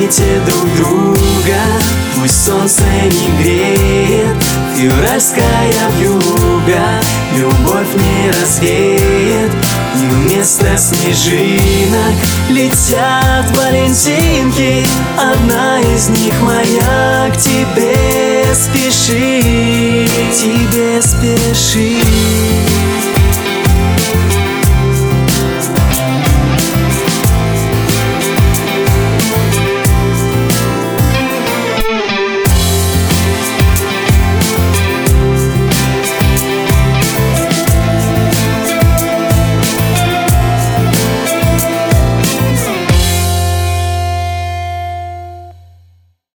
Обнимите друг друга, пусть солнце не греет, февральская вьюга любовь не развеет. И вместо снежинок летят валентинки, одна из них моя к тебе спешит, тебе спешит.